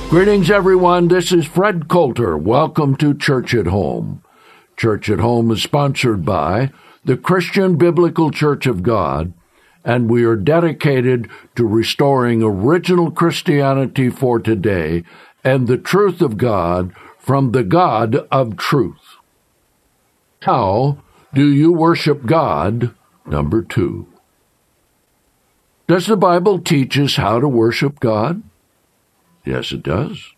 Greetings, everyone. This is Fred Coulter. Welcome to Church at Home. Church at Home is sponsored by the Christian Biblical Church of God, and we are dedicated to restoring original Christianity for today and the truth of God from the God of truth. How do you worship God? Number 2. Does the Bible teach us how to worship God? Yes, it does.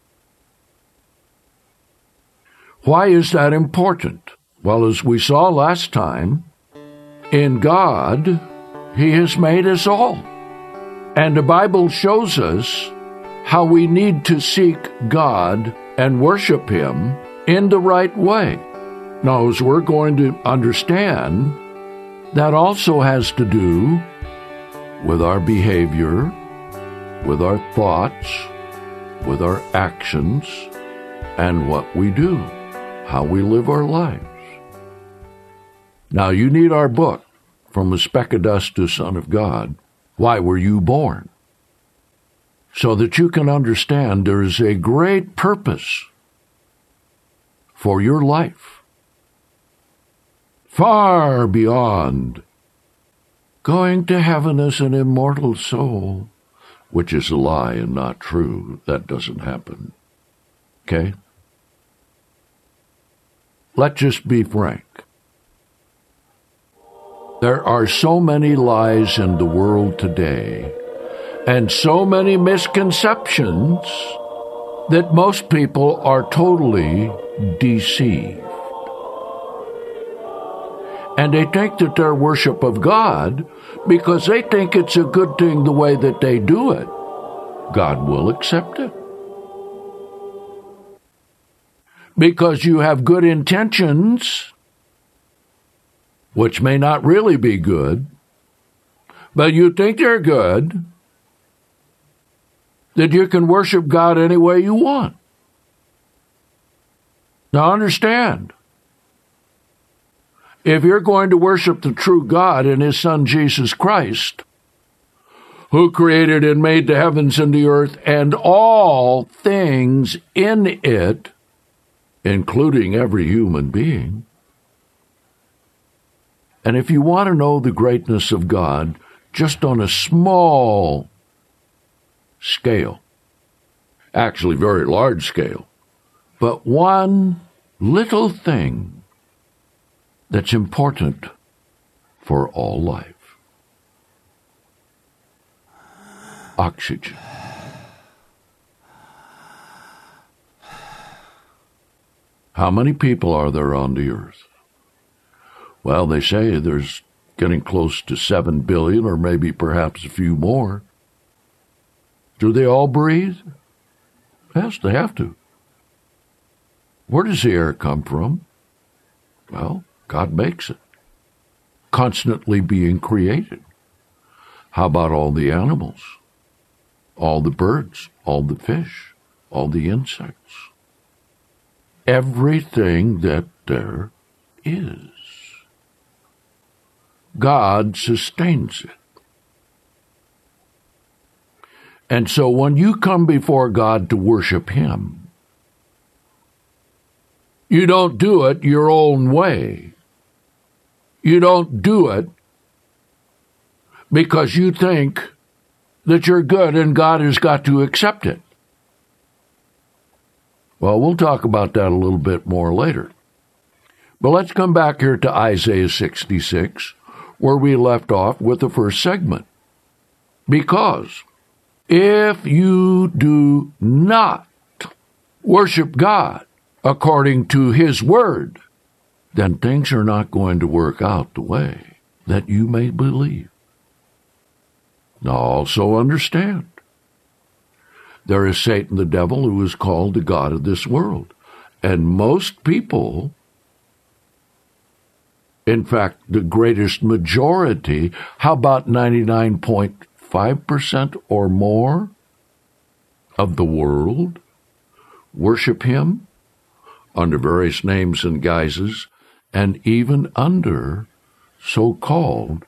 Why is that important? Well, as we saw last time, in God, He has made us all. And the Bible shows us how we need to seek God and worship Him in the right way. Now, as we're going to understand, that also has to do with our behavior, with our thoughts, with our actions, and what we do, how we live our lives. Now, you need our book, From a Speck of Dust to Son of God, Why Were You Born? So that you can understand there is a great purpose for your life, far beyond going to heaven as an immortal soul, which is a lie and not true. That doesn't happen. Okay? Let's just be frank. There are so many lies in the world today, and so many misconceptions, that most people are totally deceived. And they think that their worship of God, because they think it's a good thing the way that they do it, God will accept it. Because you have good intentions, which may not really be good, but you think they're good, that you can worship God any way you want. Now understand, if you're going to worship the true God and His Son Jesus Christ, who created and made the heavens and the earth and all things in it, including every human being, and if you want to know the greatness of God just on a small scale, actually very large scale, but one little thing that's important for all life: oxygen. How many people are there on the earth? Well, they say there's getting close to 7 billion, or maybe perhaps a few more. Do they all breathe? Yes, they have to. Where does the air come from? Well, God makes it, constantly being created. How about all the animals, all the birds, all the fish, all the insects? Everything that there is. God sustains it. And so when you come before God to worship Him, you don't do it your own way. You don't do it because you think that you're good and God has got to accept it. Well, we'll talk about that a little bit more later. But let's come back here to Isaiah 66, where we left off with the first segment. Because if you do not worship God according to His word, then things are not going to work out the way that you may believe. Now also understand, there is Satan the devil, who is called the god of this world. And most people, in fact, the greatest majority, how about 99.5% or more of the world, worship him under various names and guises, and even under so-called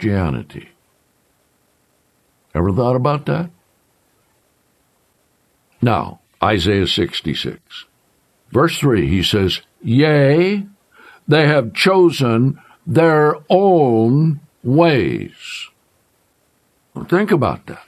Christianity. Ever thought about that? Now, Isaiah 66. Verse 3, he says, "Yea, they have chosen their own ways." Think about that.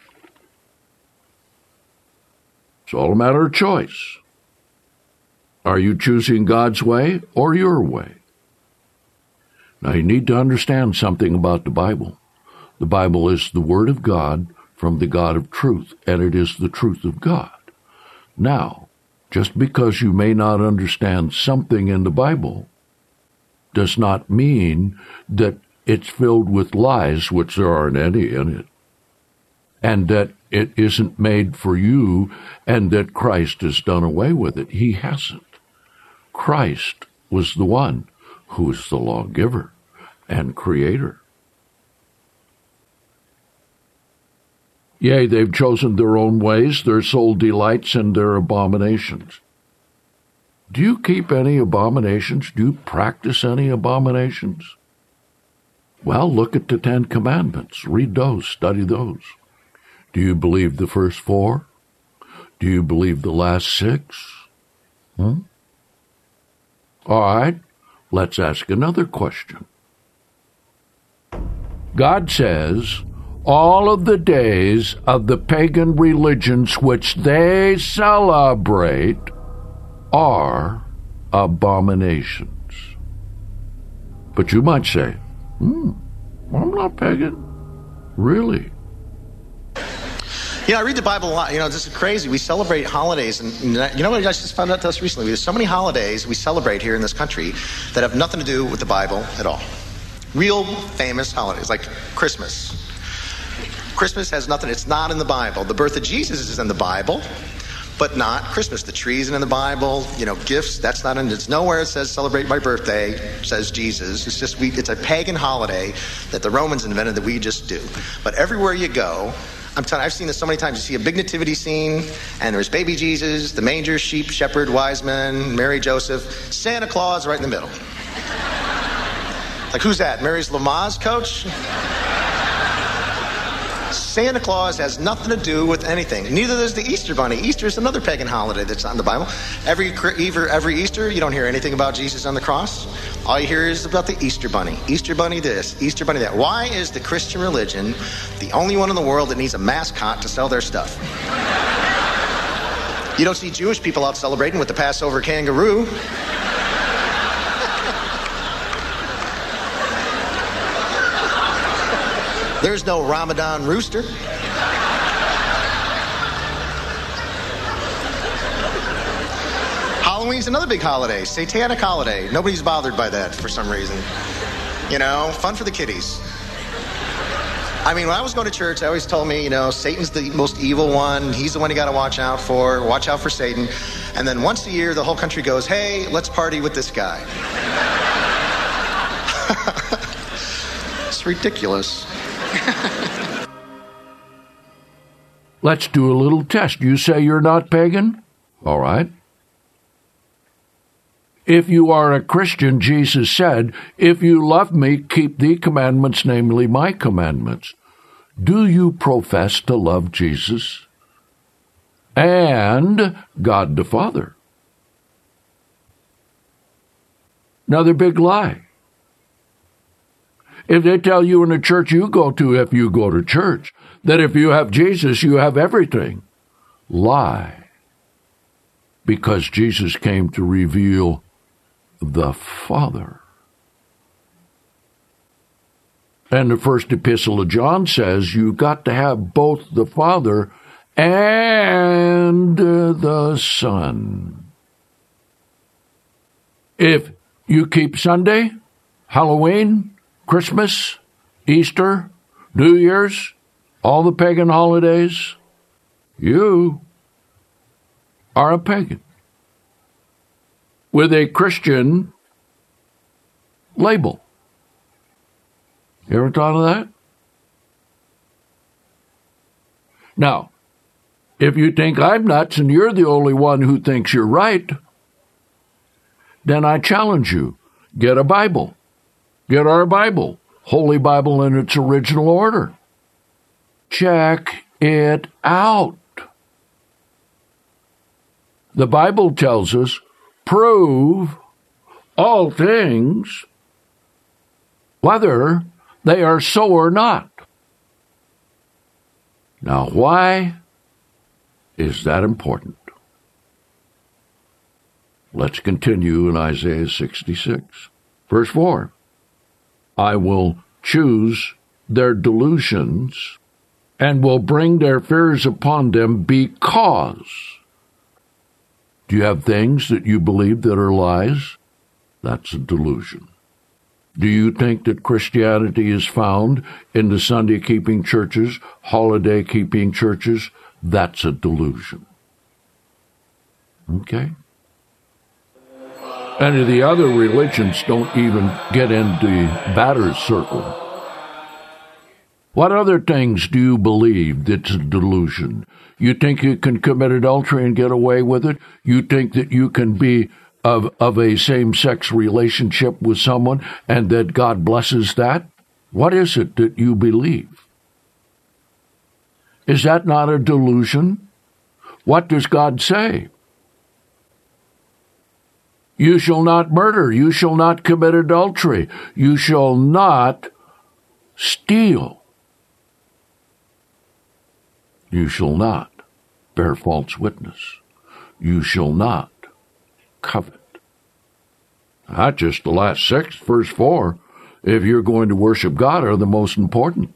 It's all a matter of choice. Are you choosing God's way or your way? Now, you need to understand something about the Bible. The Bible is the Word of God from the God of truth, and it is the truth of God. Now, just because you may not understand something in the Bible does not mean that it's filled with lies, which there aren't any in it, and that it isn't made for you, and that Christ has done away with it. He hasn't. Christ was the one who is the lawgiver and creator. Yea, they've chosen their own ways, their soul delights in their abominations. Do you keep any abominations? Do you practice any abominations? Well, look at the 10 Commandments. Read those, study those. Do you believe the first 4? Do you believe the last 6? All right, let's ask another question. God says, all of the days of the pagan religions which they celebrate are abominations. But you might say, I'm not pagan. Really? I read the Bible a lot. This is crazy. We celebrate holidays, and you know what I just found out to us recently? There's so many holidays we celebrate here in this country that have nothing to do with the Bible at all. Real famous holidays, like Christmas. Christmas has nothing. It's not in the Bible. The birth of Jesus is in the Bible, but not Christmas. The tree isn't in the Bible. Gifts, that's not in. It's nowhere it says celebrate my birthday, says Jesus. It's just it's a pagan holiday that the Romans invented that we just do. But everywhere you go, I'm telling you, I've seen this so many times. You see a big nativity scene, and there's baby Jesus, the manger, sheep, shepherd, wise men, Mary, Joseph, Santa Claus right in the middle. Like, who's that? Mary's Lamaze coach? Santa Claus has nothing to do with anything. Neither does the Easter Bunny. Easter is another pagan holiday that's not in the Bible. Every Easter, you don't hear anything about Jesus on the cross. All you hear is about the Easter Bunny. Easter Bunny this, Easter Bunny that. Why is the Christian religion the only one in the world that needs a mascot to sell their stuff? You don't see Jewish people out celebrating with the Passover kangaroo. There's no Ramadan rooster. Halloween's another big holiday, satanic holiday. Nobody's bothered by that for some reason. Fun for the kiddies. When I was going to church, they always told me, Satan's the most evil one. He's the one you got to watch out for. Watch out for Satan. And then once a year, the whole country goes, hey, let's party with this guy. It's ridiculous. Let's do a little test. You say you're not pagan? All right. If you are a Christian, Jesus said, if you love me, keep the commandments, namely my commandments. Do you profess to love Jesus and God the Father? Another big lie. If they tell you in the church you go to, if you go to church, that if you have Jesus, you have everything. Lie. Because Jesus came to reveal the Father. And the first epistle of John says you got to have both the Father and the Son. If you keep Sunday, Halloween, Christmas, Easter, New Year's, all the pagan holidays, you are a pagan with a Christian label. You ever thought of that? Now, if you think I'm nuts and you're the only one who thinks you're right, then I challenge you, get a Bible. Get our Bible, Holy Bible in its original order. Check it out. The Bible tells us, prove all things, whether they are so or not. Now, why is that important? Let's continue in Isaiah 66. Verse 4. I will choose their delusions and will bring their fears upon them because. Do you have things that you believe that are lies? That's a delusion. Do you think that Christianity is found in the Sunday-keeping churches, holiday-keeping churches? That's a delusion. Okay? Any of the other religions don't even get in the batter's circle. What other things do you believe that's a delusion? You think you can commit adultery and get away with it? You think that you can be of a same-sex relationship with someone and that God blesses that? What is it that you believe? Is that not a delusion? What does God say? You shall not murder. You shall not commit adultery. You shall not steal. You shall not bear false witness. You shall not covet. Not just the last 6, verse 4, if you're going to worship God, are the most important.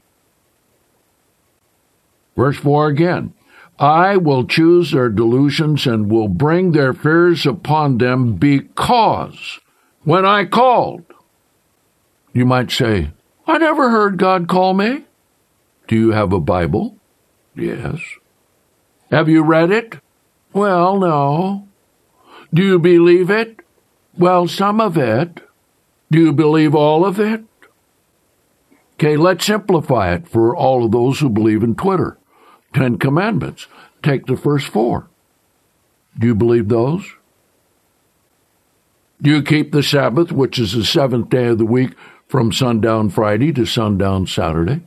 Verse 4 again. I will choose their delusions and will bring their fears upon them because when I called. You might say, I never heard God call me. Do you have a Bible? Yes. Have you read it? Well, no. Do you believe it? Well, some of it. Do you believe all of it? Okay, let's simplify it for all of those who believe in Twitter. 10 Commandments. Take the first 4. Do you believe those? Do you keep the Sabbath, which is the 7th day of the week, from sundown Friday to sundown Saturday?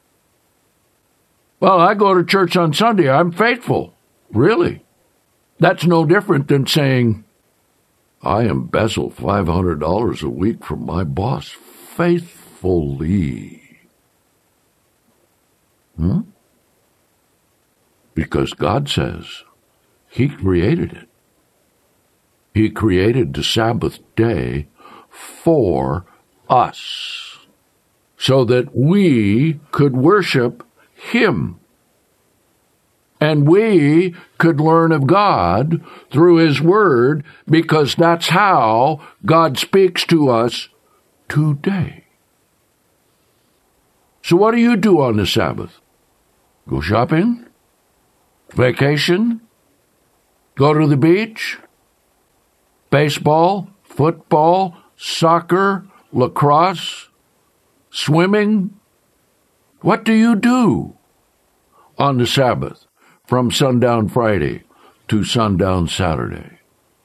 Well, I go to church on Sunday. I'm faithful. Really? That's no different than saying, I embezzle $500 a week from my boss faithfully. Because God says He created it. He created the Sabbath day for us so that we could worship Him. And we could learn of God through His Word because that's how God speaks to us today. So what do you do on the Sabbath? Go shopping? Vacation? Go to the beach? Baseball? Football? Soccer? Lacrosse? Swimming? What do you do on the Sabbath from sundown Friday to sundown Saturday?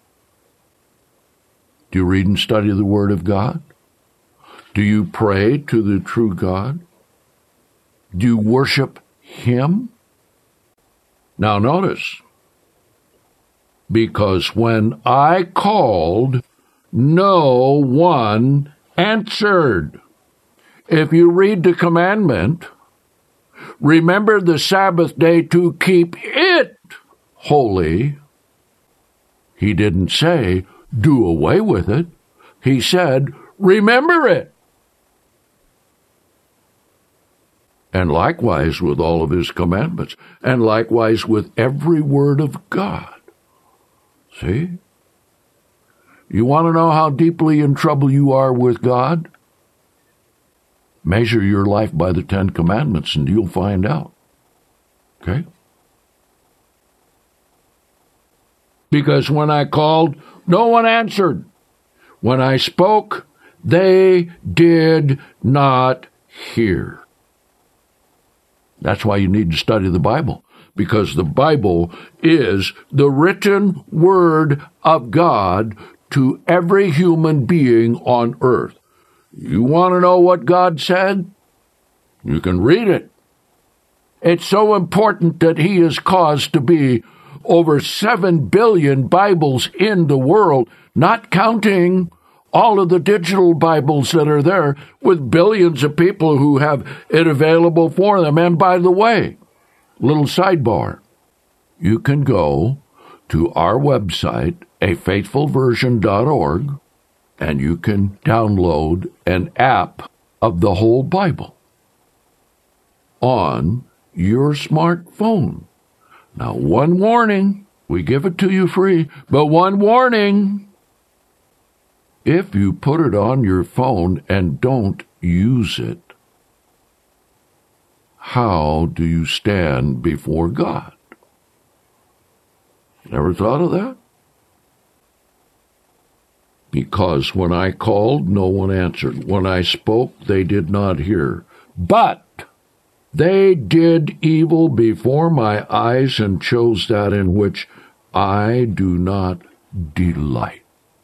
Do you read and study the Word of God? Do you pray to the true God? Do you worship Him? Now notice, because when I called, no one answered. If you read the commandment, remember the Sabbath day to keep it holy. He didn't say, do away with it. He said, remember it. And likewise with all of His commandments, and likewise with every word of God. See? You want to know how deeply in trouble you are with God? Measure your life by the 10 Commandments and you'll find out. Okay? Because when I called, no one answered. When I spoke, they did not hear. That's why you need to study the Bible, because the Bible is the written Word of God to every human being on earth. You want to know what God said? You can read it. It's so important that He is caused to be over 7 billion Bibles in the world, not counting all of the digital Bibles that are there, with billions of people who have it available for them. And by the way, little sidebar, you can go to our website, afaithfulversion.org, and you can download an app of the whole Bible on your smartphone. Now, one warning, we give it to you free, but one warning, if you put it on your phone and don't use it, how do you stand before God? Never thought of that? Because when I called, no one answered. When I spoke, they did not hear. But they did evil before my eyes and chose that in which I do not delight.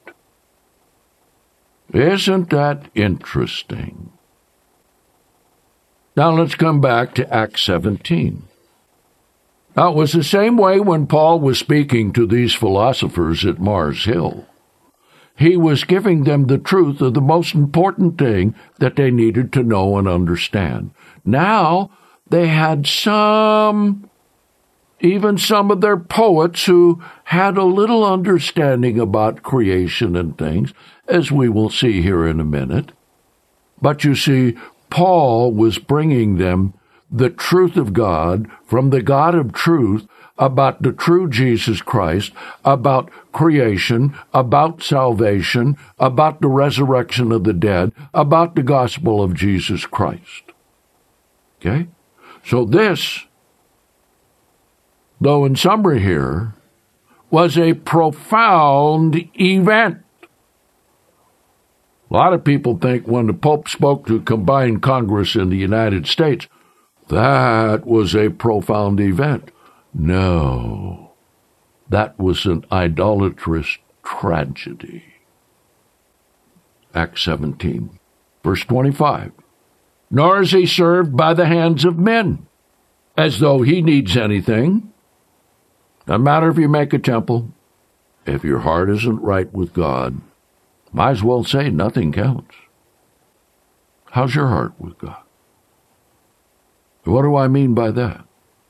Isn't that interesting? Now let's come back to Acts 17. Now it was the same way when Paul was speaking to these philosophers at Mars Hill. He was giving them the truth of the most important thing that they needed to know and understand. Now they had even some of their poets who had a little understanding about creation and things, as we will see here in a minute. But you see, Paul was bringing them the truth of God from the God of truth about the true Jesus Christ, about creation, about salvation, about the resurrection of the dead, about the gospel of Jesus Christ. Okay? So this, though in summary here, was a profound event. A lot of people think when the Pope spoke to combined Congress in the United States, that was a profound event. No, that was an idolatrous tragedy. Acts 17, verse 25. Nor is he served by the hands of men, as though he needs anything. Doesn't matter if you make a temple. If your heart isn't right with God, might as well say nothing counts. How's your heart with God? What do I mean by that?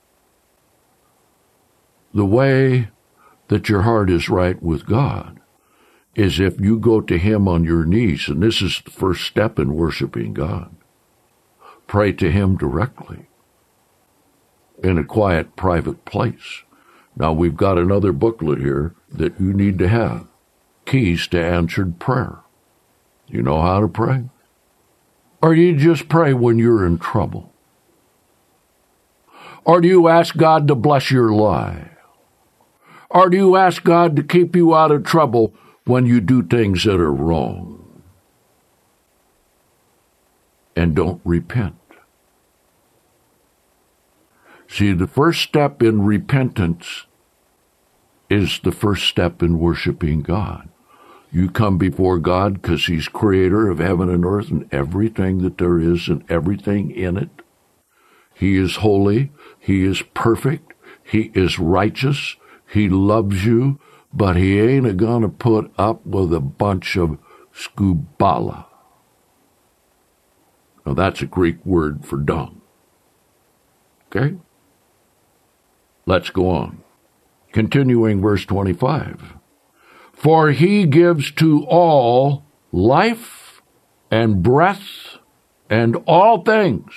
The way that your heart is right with God is if you go to Him on your knees, and this is the first step in worshiping God. Pray to Him directly in a quiet, private place. Now, we've got another booklet here that you need to have. Keys to Answered Prayer. You know how to pray? Or do you just pray when you're in trouble? Or do you ask God to bless your life? Or do you ask God to keep you out of trouble when you do things that are wrong and don't repent? See, the first step in repentance is the first step in worshiping God. You come before God because He's creator of heaven and earth and everything that there is and everything in it. He is holy. He is perfect. He is righteous. He loves you, but He ain't gonna put up with a bunch of skubala. Now that's a Greek word for dung. Okay? Let's go on. Continuing verse 25. For He gives to all life and breath and all things.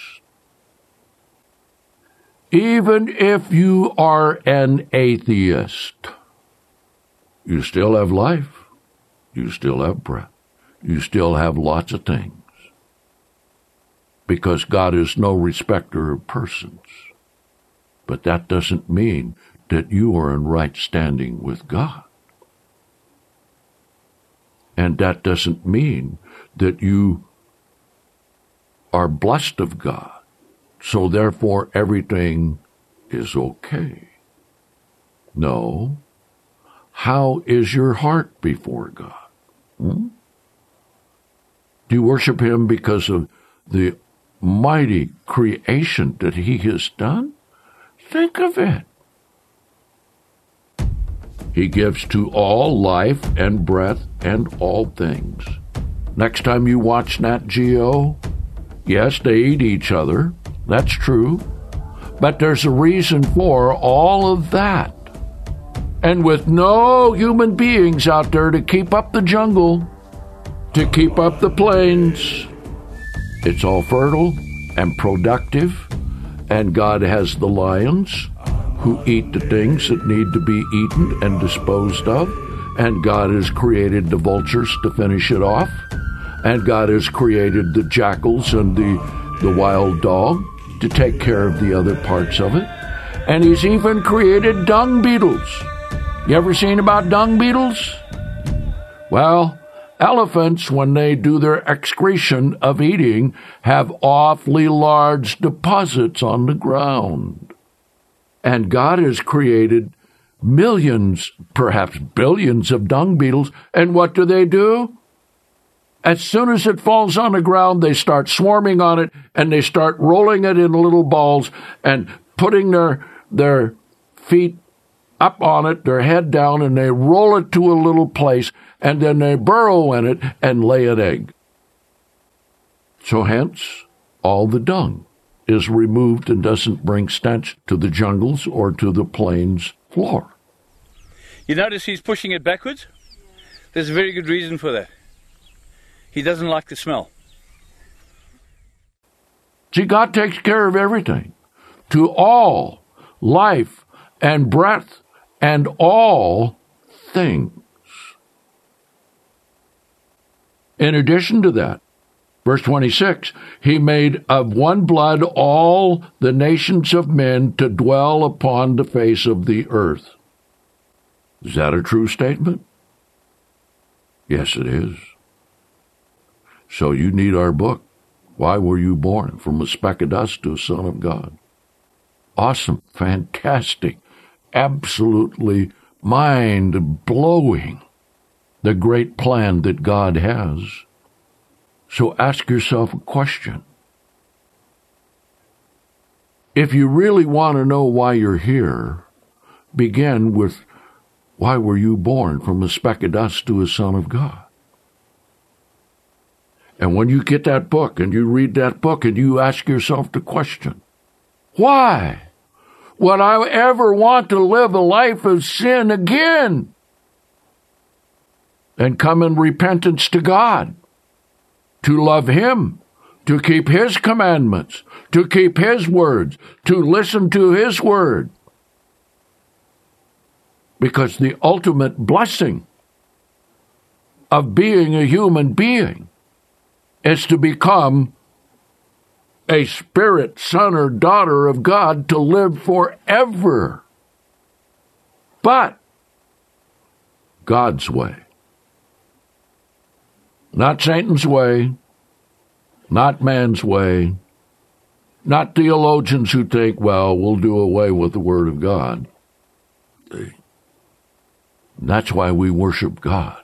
Even if you are an atheist, you still have life, you still have breath, you still have lots of things. Because God is no respecter of persons. But that doesn't mean that you are in right standing with God. And that doesn't mean that you are blessed of God. So therefore, everything is okay. No. How is your heart before God? Do you worship Him because of the mighty creation that He has done? Think of it. He gives to all life and breath and all things. Next time you watch Nat Geo, yes, they eat each other. That's true. But there's a reason for all of that. And with no human beings out there to keep up the jungle, to keep up the plains, it's all fertile and productive, and God has the lions who eat the things that need to be eaten and disposed of, and God has created the vultures to finish it off, and God has created the jackals and the wild dog to take care of the other parts of it, and He's even created dung beetles. You ever seen about dung beetles? Well, elephants, when they do their excretion of eating, have awfully large deposits on the ground. And God has created millions, perhaps billions of dung beetles, and what do? As soon as it falls on the ground, they start swarming on it, and they start rolling it in little balls and putting their feet up on it, their head down, and they roll it to a little place, and then they burrow in it and lay an egg. So hence, all the dung is removed and doesn't bring stench to the jungles or to the plains floor. You notice he's pushing it backwards? There's a very good reason for that. He doesn't like the smell. See, God takes care of everything. To all life and breath and all things. In addition to that, verse 26, He made of one blood all the nations of men to dwell upon the face of the earth. Is that a true statement? Yes, it is. So you need our book, Why Were You Born? From a Speck of Dust to a Son of God. Awesome, fantastic, absolutely mind-blowing, the great plan that God has. So ask yourself a question. If you really want to know why you're here, begin with, why were you born from a speck of dust to a Son of God? And when you get that book and you read that book and you ask yourself the question, why would I ever want to live a life of sin again? And come in repentance to God, to love Him, to keep His commandments, to keep His words, to listen to His word. Because the ultimate blessing of being a human being is to become a spirit son or daughter of God, to live forever. But God's way. Not Satan's way, not man's way, not theologians who think, well, we'll do away with the Word of God. That's why we worship God.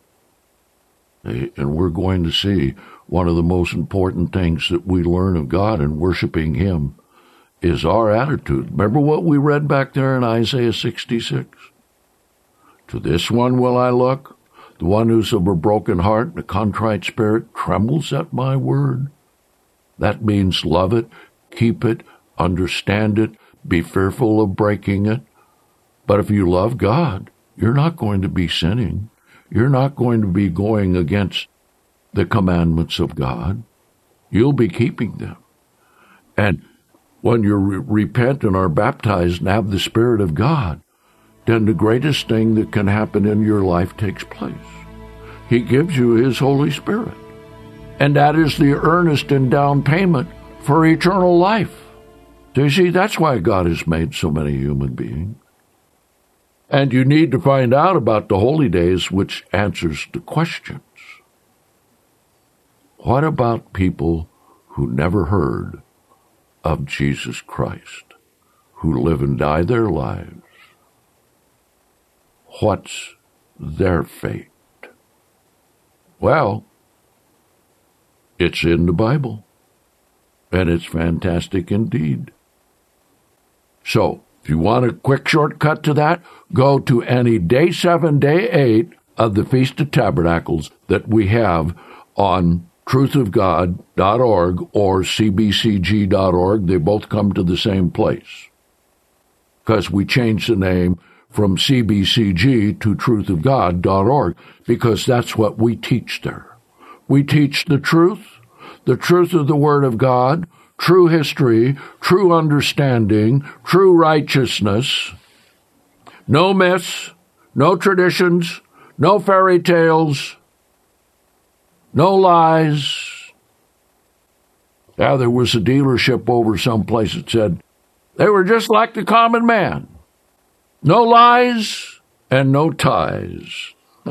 And we're going to see one of the most important things that we learn of God in worshiping Him is our attitude. Remember what we read back there in Isaiah 66? To this one will I look, the one who's of a broken heart and a contrite spirit trembles at my word. That means love it, keep it, understand it, be fearful of breaking it. But if you love God, you're not going to be sinning. You're not going to be going against the commandments of God. You'll be keeping them. And when you repent and are baptized and have the Spirit of God, then the greatest thing that can happen in your life takes place. He gives you His Holy Spirit. And that is the earnest and down payment for eternal life. Do you see? That's why God has made so many human beings. And you need to find out about the holy days, which answers the questions. What about people who never heard of Jesus Christ, who live and die their lives? What's their fate? Well, it's in the Bible, and it's fantastic indeed. So, If you want a quick shortcut to that, go to any day 7, day 8 of the Feast of Tabernacles that we have on truthofgod.org or cbcg.org. They both come to the same place because we changed the name from CBCG to truthofgod.org because that's what we teach there. We teach the truth of the Word of God, true history, true understanding, true righteousness, no myths, no traditions, no fairy tales, no lies. There was a dealership over someplace that said they were just like the common man. No lies and no ties.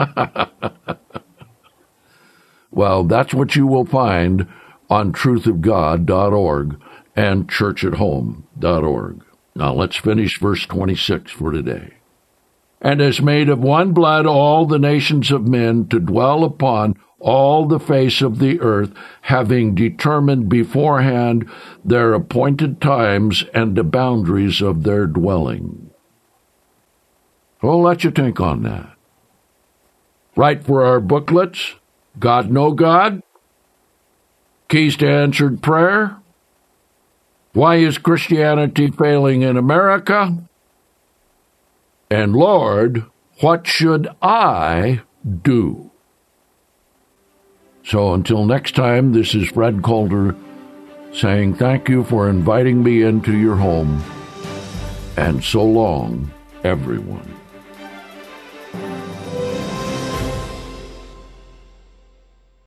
Well, that's what you will find on truthofgod.org and churchathome.org. Now let's finish verse 26 for today. And has made of one blood all the nations of men to dwell upon all the face of the earth, having determined beforehand their appointed times and the boundaries of their dwelling. I'll let you think on that. Right for our booklets, God Know God, Keys to Answered Prayer, Why is Christianity Failing in America? And Lord, what should I do? So until next time, this is Fred Calder saying thank you for inviting me into your home, and so long, everyone.